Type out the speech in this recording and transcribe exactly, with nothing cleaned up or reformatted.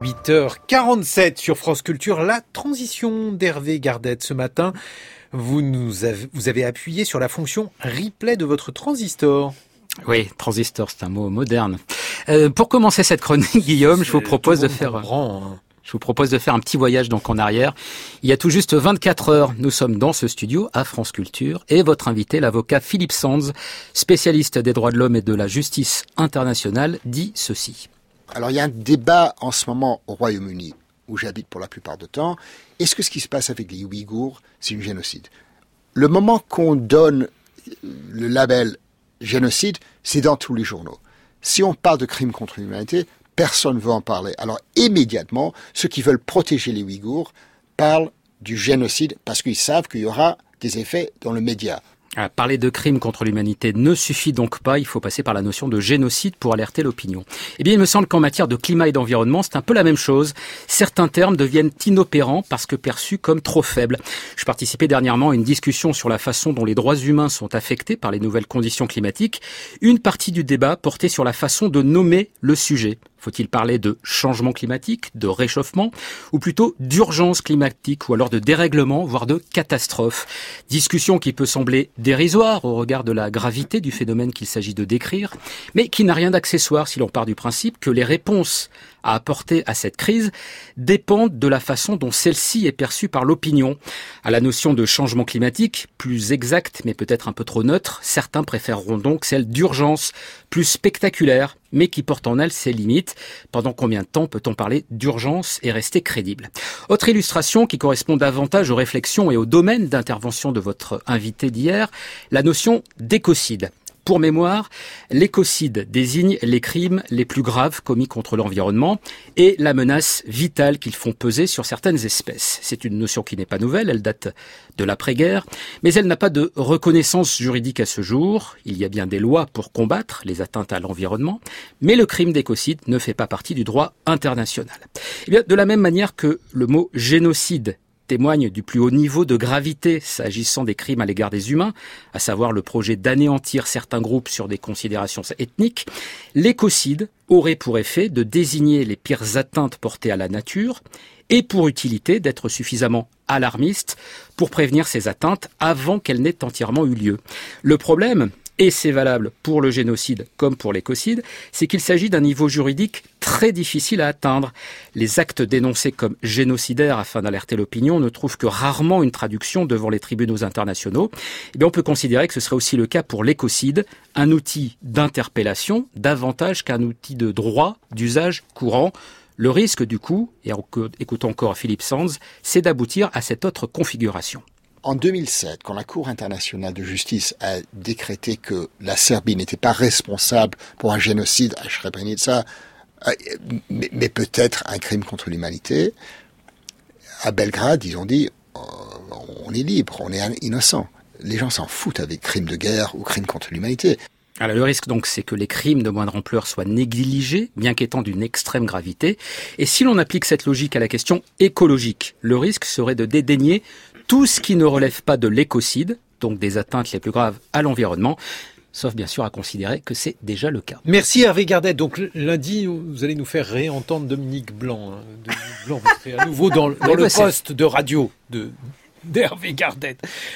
huit heures quarante-sept sur France Culture, la transition d'Hervé Gardette ce matin. Vous nous avez, vous avez appuyé sur la fonction replay de votre transistor. Oui, transistor, c'est un mot moderne. Euh, pour commencer cette chronique, Guillaume, je vous propose de faire... Comprend, hein. Je vous propose de faire un petit voyage donc en arrière. Il y a tout juste vingt-quatre heures, nous sommes dans ce studio à France Culture et votre invité, l'avocat Philippe Sands, spécialiste des droits de l'homme et de la justice internationale, dit ceci. Alors il y a un débat en ce moment au Royaume-Uni, où j'habite pour la plupart du temps. Est-ce que ce qui se passe avec les Ouïghours, c'est un génocide ? Le moment qu'on donne le label génocide, c'est dans tous les journaux. Si on parle de crimes contre l'humanité, personne ne veut en parler. Alors immédiatement, ceux qui veulent protéger les Ouïghours parlent du génocide parce qu'ils savent qu'il y aura des effets dans le média. À parler de crimes contre l'humanité ne suffit donc pas, il faut passer par la notion de génocide pour alerter l'opinion. Eh bien, il me semble qu'en matière de climat et d'environnement, c'est un peu la même chose. Certains termes deviennent inopérants parce que perçus comme trop faibles. Je participais dernièrement à une discussion sur la façon dont les droits humains sont affectés par les nouvelles conditions climatiques. Une partie du débat portait sur la façon de nommer le sujet. Faut-il parler de changement climatique, de réchauffement, ou plutôt d'urgence climatique, ou alors de dérèglement, voire de catastrophe? Discussion qui peut sembler dérisoire au regard de la gravité du phénomène qu'il s'agit de décrire, mais qui n'a rien d'accessoire si l'on part du principe que les réponses à apporter à cette crise dépendent de la façon dont celle-ci est perçue par l'opinion. À la notion de changement climatique, plus exacte mais peut-être un peu trop neutre, certains préféreront donc celle d'urgence, plus spectaculaire, mais qui porte en elle ses limites. Pendant combien de temps peut-on parler d'urgence et rester crédible ? Autre illustration qui correspond davantage aux réflexions et au domaine d'intervention de votre invité d'hier, la notion d'écocide. Pour mémoire, l'écocide désigne les crimes les plus graves commis contre l'environnement et la menace vitale qu'ils font peser sur certaines espèces. C'est une notion qui n'est pas nouvelle, elle date de l'après-guerre, mais elle n'a pas de reconnaissance juridique à ce jour. Il y a bien des lois pour combattre les atteintes à l'environnement, mais le crime d'écocide ne fait pas partie du droit international. Eh bien, de la même manière que le mot génocide témoigne du plus haut niveau de gravité s'agissant des crimes à l'égard des humains, à savoir le projet d'anéantir certains groupes sur des considérations ethniques, l'écocide aurait pour effet de désigner les pires atteintes portées à la nature et pour utilité d'être suffisamment alarmiste pour prévenir ces atteintes avant qu'elles n'aient entièrement eu lieu. Le problème, et c'est valable pour le génocide comme pour l'écocide, c'est qu'il s'agit d'un niveau juridique très difficile à atteindre. Les actes dénoncés comme génocidaires afin d'alerter l'opinion ne trouvent que rarement une traduction devant les tribunaux internationaux. Eh bien, on peut considérer que ce serait aussi le cas pour l'écocide, un outil d'interpellation davantage qu'un outil de droit d'usage courant. Le risque du coup, et écoutons encore Philippe Sands, c'est d'aboutir à cette autre configuration. En deux mille sept, quand la Cour internationale de justice a décrété que la Serbie n'était pas responsable pour un génocide à Srebrenica, mais, mais peut-être un crime contre l'humanité, à Belgrade, ils ont dit oh, on est libre, on est innocent. Les gens s'en foutent avec crime de guerre ou crime contre l'humanité. Alors le risque donc c'est que les crimes de moindre ampleur soient négligés, bien qu'étant d'une extrême gravité. Et si l'on applique cette logique à la question écologique, le risque serait de dédaigner tout ce qui ne relève pas de l'écocide, donc des atteintes les plus graves à l'environnement, sauf bien sûr à considérer que c'est déjà le cas. Merci Hervé Gardette. Donc lundi, vous allez nous faire réentendre Dominique Blanc. Hein. Dominique Blanc, vous serez à nouveau dans, dans le poste de radio de d'Hervé Gardette.